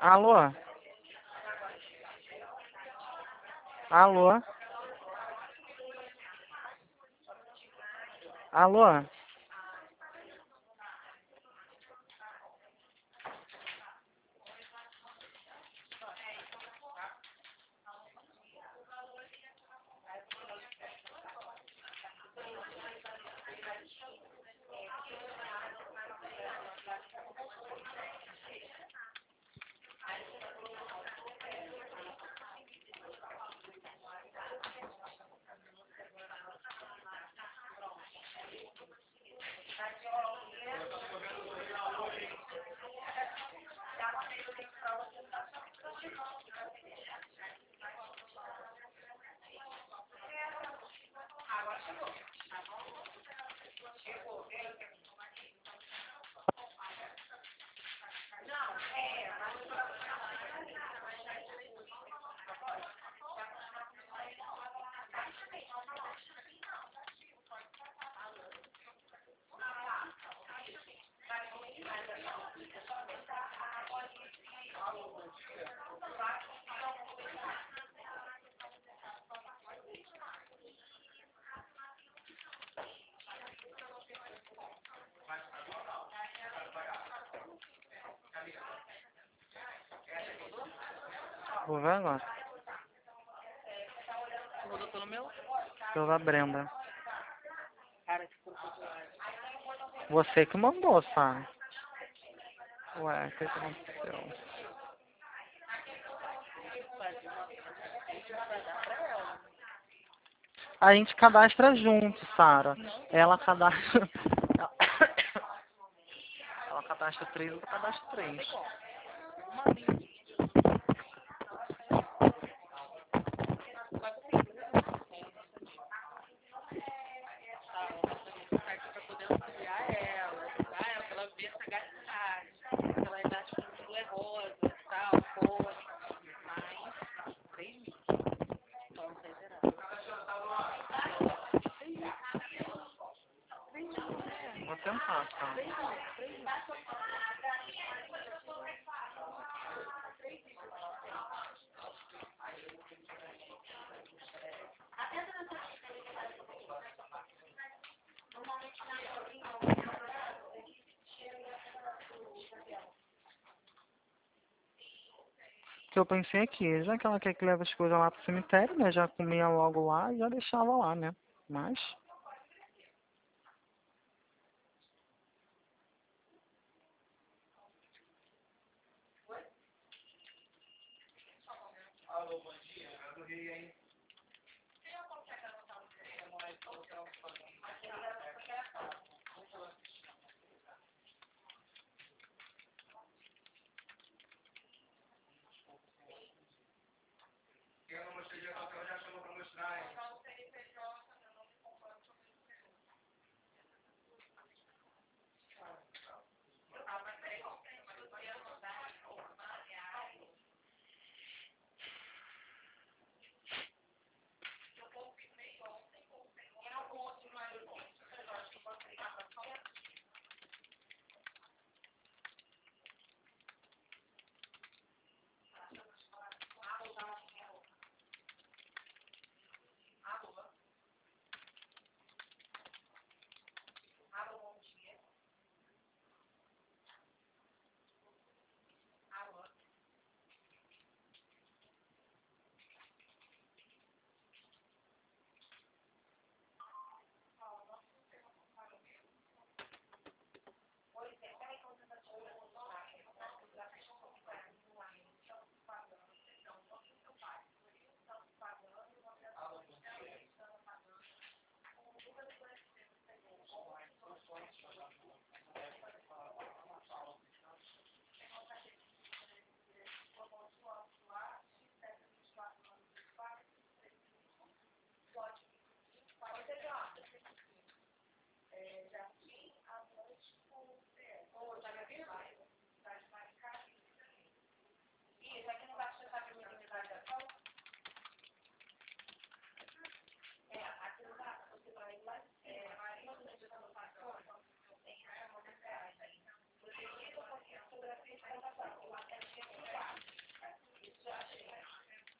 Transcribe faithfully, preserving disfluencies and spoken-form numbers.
Alô? Alô? Alô? Vou ver agora. Rodou pelo meu? Pela Brenda. Cara, que por Você que mandou, sabe? Ué, o que, que aconteceu? A gente cadastra junto, Sara. Ela cadastra. Ela cadastra três, eu cadastro três. pra poder auxiliar ela. Ah, ela, ela vê essa gatinagem. Ela ainda acha que tudo é rosa, tal, cor. Mas, três mil. Então, não sei zerar. Vou tentar, tá? Que eu pensei aqui, já que ela quer que leve as coisas lá pro cemitério, né? Já comia logo lá e já deixava lá, né? Mas